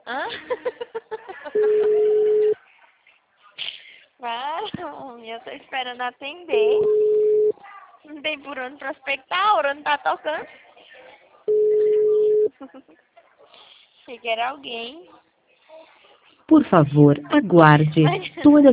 Hã? Não, eu tô esperando atender. Não tem por onde prospectar, a hora não tá tocando. Achei que era alguém. Por favor, aguarde. Mas... Sua